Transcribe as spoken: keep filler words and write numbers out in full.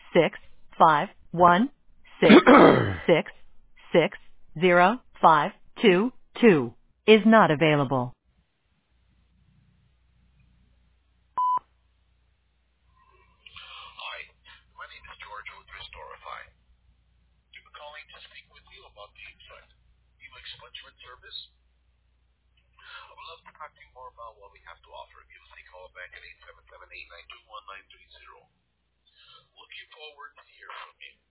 six five one six six six zero five two two is not available. Hi, my name is George with Restorify. I'm calling to speak with you about the exact Helix Fletchman service. I would love to talk to you more about what we have to offer. Give us a call back at eight seven seven, eight nine two, one nine three zero. Looking forward to hear from you.